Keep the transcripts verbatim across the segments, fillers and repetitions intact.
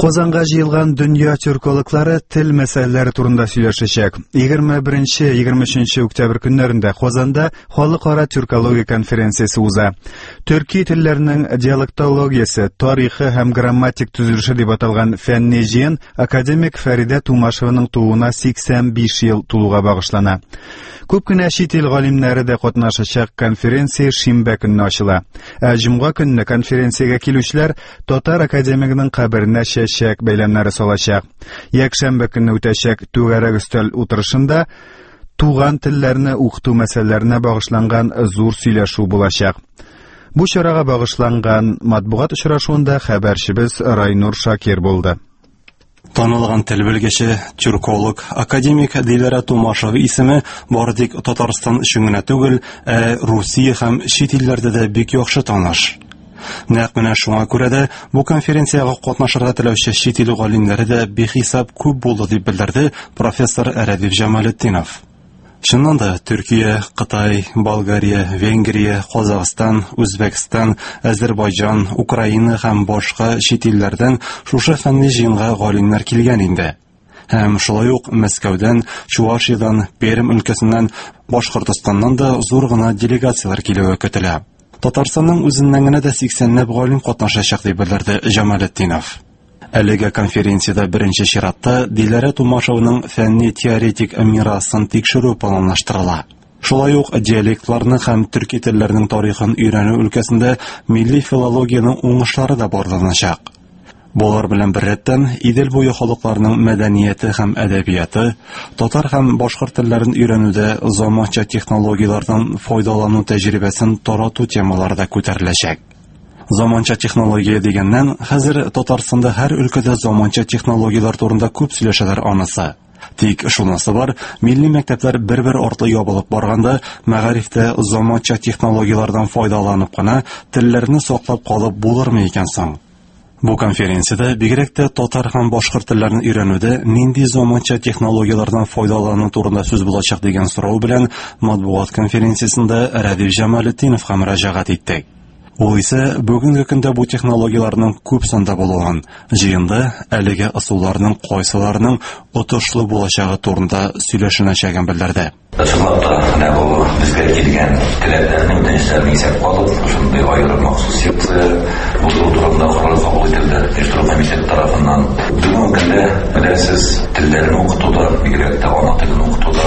Казанга җыелган дөнья тюркологлары тел мәсьәләләре турында сөйләшәчәк. егерме беренче - егерме өченче октябрь көннәрендә Казанда халыкара тюркология конференциясе уза. Төрки телләренең диалектологиясе, тарихы һәм грамматик төзелеше дип аталган фәнни җыен академик Фәридә Тумашеваның тууына сиксән биш ел тулуга багышлана. Күп кенә чит ил галимнәре дә катнашачак конференция шимбә көнне ачыла. Ә җомга көнне конференциягә килүчеләр Татар академигының каберенә чәчәк бәйләмнәре салачак. Якшәмбе көнне үтәчәк түгәрәк өстәл утырышында туган телләрне укыту мәсьәләләренә багышланган зур сөйләшү булачак. Бу чарага багышланган матбугат очрашуында хәбәрчебез Райнур Шакир булды. Танылган тел белгече, тюрколог, академик Диләрә Тумашева исеме бары тик Татарстан өчен генә түгел, ә Русия һәм чит илләрдә дә бик яхшы таныш. Нәкъ менә шуңа күрә дә бу конференциягә катнашырга теләүче чит ил галимнәре дә бихисап күп булды дип белдерде профессор Рәдиф Җамалетдинов. Чыннан да Төркия, Кытай, Болгария, Венгрия, Казакстан, Үзбәкстан, Азәрбайҗан, Украина һәм башка чит илләрдән шушы фәнни җыенга галимнәр килгән инде. Һәм шулай ук Мәскәүдән, Чувашиядән, Пермь өлкәсеннән, Башкортстаннан да зур гына делегациялар килүе көтелә. Татарстанның үзеннән генә дә сиксәнләп галим катнашачак дип белдерде Җамалетдинов. Әлеге конференциядә беренче чиратта Диләрә Тумашеваның фәнни-теоретик мирасын тикшерү планлаштырыла. Шулай ук диалектларны һәм төрки телләренең тарихын өйрәнү өлкәсендә милли филологиянең уңышлары да барланачак. Булар белән беррәттән Идел буе халыкларының мәдәнияте һәм әдәбияты, татар һәм башкорт телләрен өйрәнүдә заманча технологиялардан файдалану тәҗрибәсен тарату темалары да күтәреләчәк. Заманча технология дигәннән, хәзер Татарстанда һәр өлкәдә заманча технологиялар турында күп сөйләшәләр анысы. Тик шунысы бар, милли мәктәпләр бер-бер артлы ябылып барганда, мәгарифтә заманча технологиялардан файдаланып кына телләрне саклап калып булырмы икән соң? Бу конференциядә бигрәк тә татар һәм башкорт телләрен өйрәнүдә нинди заманча технологиялардан файдалану турында сүз булачак дигән сорау белән матбугат конференциясендә Рәдиф Җамалетдиновка мөрәҗәгать иттек. Ул исә бүгенге көндә бу технологияларның күп санда булуын, җыенда әлеге ысулларның кайсыларының отышлы булачагы турында сөйләшенәчәген белдерде. Чынлап та, менә бу безгә килгән таләпләрне үтәнечләрне исәпкә алып, шундый аерым махсус секция булу турында карар кабул ителде Оештыру комитеты тарафыннан. Бүгенге көндә беләсез, телләрне укытуда, бигрәк тә ана телен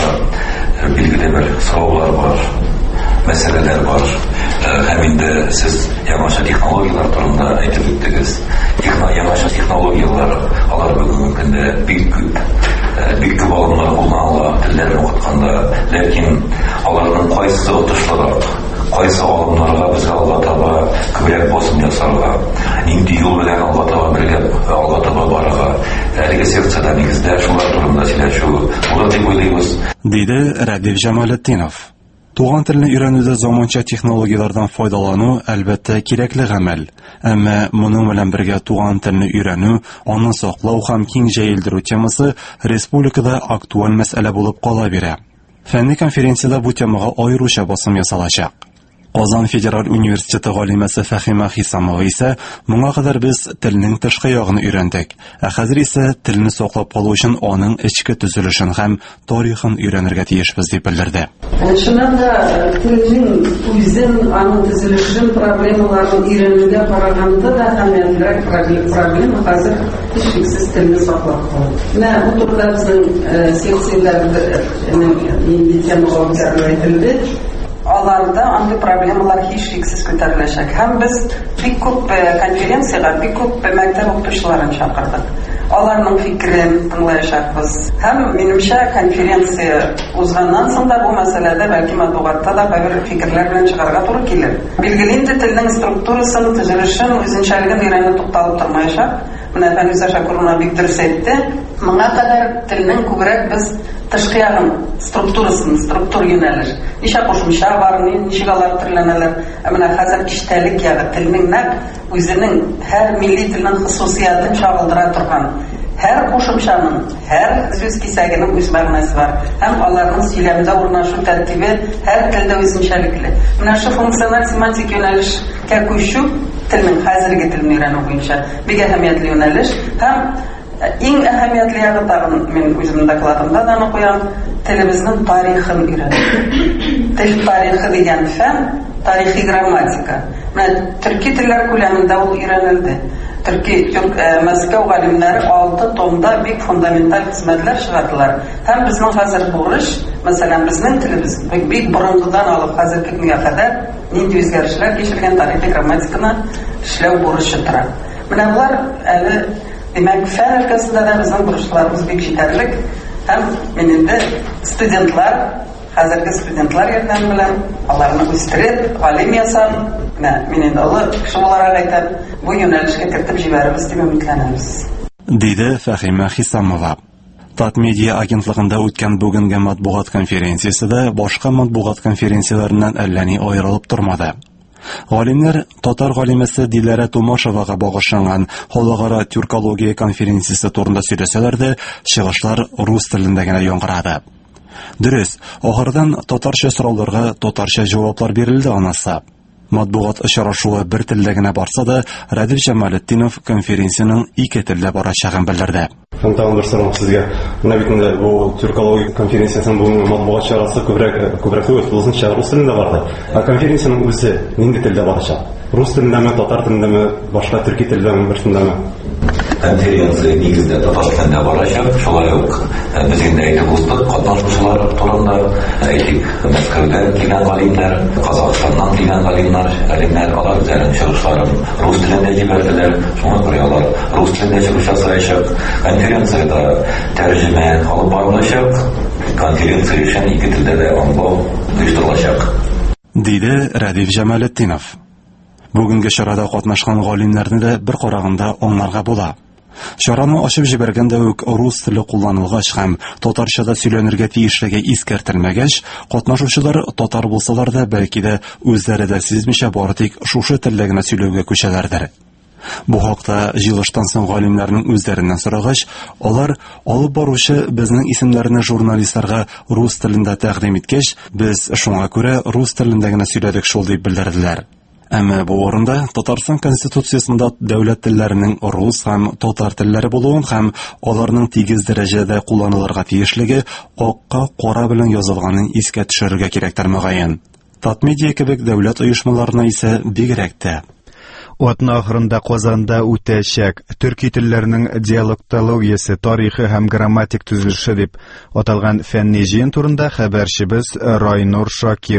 укытуда билгеле бер сораулар бар, мәсьәләләр бар. Һәм инде сез яңаша технологиялар турында әйтеп үттегез. Яңаша технологиялар, алар бүгенге көндә бик күп, бик күп алымнар кулланыла телләрне укытканда, ләкин аларның кайсы отышлырак, кайсы алымнарга без алга таба күбрәк басым ясарга, нинди юл белән алга таба бергә алга таба барырга, әлеге секциядә нигездә шулар турында сөйләшү була дип уйлыйбыз, диде Рәдиф Җамалетдинов. Туган телне өйрәнүдә заманча технологиялардан файдалану әлбәттә кирәкле гамәл. Әмма моның белән бергә туган телне өйрәнү, аны саклау һәм киң җәелдерү темасы республикада актуаль мәсьәлә булып кала бирә. Фәнни конференциядә бу темага аеруча басым ясалачак. Казан Федераль университеты галимәсе Фәхимә Хисамова исә, моңа кадәр без телнең тышкы ягын өйрәндек, ә хәзер исә телне саклап калу өчен аның эчке төзелешен һәм тарихын өйрәнергә тиешбез дип белдерде. Шуннан да телнең үзен, аның төзелешен, проблемаларын өйрәнүгә караганда да һәммәлерәк проблема хәзер һичшиксез телне саклап калу. Менә бу турыда безнең секцияләрдә инде темага әйтелде. Аларда андый проблемалар һичшиксез күтәреләчәк. Һәм без бик күп конференциягә, бик күп мәктәп укытучыларын чакырдык. Аларның фикерен тыңлаячакбыз. Һәм минемчә конференция узганнан соң да бу мәсьәләдә бәлки матбугатта да бер фикерләр белән чыгарга туры килер. Билгеле инде телнең структурасын, төзелешен, үзенчәлеген өйрәнү тукталып тормаячак. Менә Фәнүзә Шакурова бик дөрес әйтте. Моңа кадәр телнең күбрәк без тышкы ягын, структурасын, структур юнәлеш. Ничә кушымча бар, ничек алар төрләнәләр. Ә менә хәзер иштәлек ягы, телнең нәкъ үзенең һәр милли телнең хосусиятын чагылдыра торган. Һәр кушымчаның, һәр сүз кисәгенең үз мәгънәсе бар. Һәм аларның сөйләмдә урнашу тәртибе һәр телдә үзенчәлекле. Менә шу функциональ семантик юнәлешкә күчү телнең хәзерге телен өйрәнү буенча бик әһәмиятле юнәлеш һәм иң әһәмиятле ягы тагын мин үземнең докладымда да аны куям, телебезнең тарихын өйрәнү. Тел тарихы дигән фән тарихи грамматика. Менә төрки телләр күләмендә ул өйрәнелде. Төрки Мәскәү галимнәре алты томда бик фундаменталь хезмәтләр чыгардылар. Һәм безнең хәзер бурыч, мәсәлән, безнең телебез бик борынгыдан алып хәзерге көнгә кадәр нинди үзгәрешләр кичергән тарихи грамматиканы эшләү бурычы тора. Менә булар әле димәк фән өлкәсендә дә безнең бурычларыбыз бик җитәрлек. Һәм мин инде студентлар, хәзерге студентлар ярдәм белән аларны үстереп, галим ясам, мин инде олы кеше буларак әйтәм, бу юнәлешкә кертеп җибәрәбез дип өметләнәбез. Диде Фәхимә Хисамова. Татмедиа агентлыгында үткән бүгенге матбугат конференциясендә башка матбугат конференцияләреннән әллә ни аерылып тормады. Галимнәр татар галимәсе Диләрә Тумашевага багышланган халыкара тюркология конференциясе турында сөйләсәләр дә, чыгышлар рус телендә генә яңгырады. Дөрес, ахырдан татарча сорауларга татарча җаваплар бирелде анысы. Матбугат очрашуы бер телдә генә барса да, Радиф Җамалетдинов конференциянең ике телдә барачагын белдерде. Тагын бер сорау сезгә. Менә бит инде бу тюркология конференциясының бу матбугат чарасы күбрәк күбрәк түгел, узынча рус телендә барды. А конференциянең үзе нинди телдә барачак? Рус телендәме, татар телендәме, башка төрки телдәме, берсендәме? Конференция нигездә татар телендә барачак. Шулай ук без инде әйтеп уздык, катнашучылар турында әйтик, Мәскәүдән килгән галимнәр, Казакъстаннан килгән галимнәр, галимнәр алар үзләренең чыгышларын рус телендә җибәрделәр. Шуңа күрә алар рус телендә чыгыш ясаячак. Конференцияда тәрҗемә алып барылачак. Конференция өчен ике телдә дә аңлау оештырылачак. Диде Радиф Җамалетдинов. Бүгенге чарада катнашкан галимнәрне дә бер караганда аңларга була. Чараны ачып җибәргәндә үк рус теле кулланылгач һәм татарчада сөйләнергә тиешлеге искәртелмәгәч, катнашучылар татар булсалар да, бәлки дә үзләре дә сизмичә бары тик шушы телдә генә сөйләүгә күчәләрдер. Бу хакта җыелыштан соң галимнәрнең үзләреннән сорагач, алар алып баручы безнең исемнәрне журналистларга рус телендә тәкъдим иткәч, без шуңа күрә рус телендә генә сөйләдек шул дип белдерделәр. Әмма бу орында Татарстан конституциясендә дәүләт телләренең рус һәм татар телләре булуын һәм аларның тигез дәрәҗәдә кулланылырга тиешлеге акка кара белән язылганын искә төшерергә кирәктер мөгаен. Татмедиа кебек дәүләт оешмаларына исә бигрәк тә. Атна ахырында Казанда үтәчәк төрки телләренең диалектологиясе, тарихы һәм грамматик төзелеше дип аталган фәнни җыен турында хәбәрчебез Райнур Шакир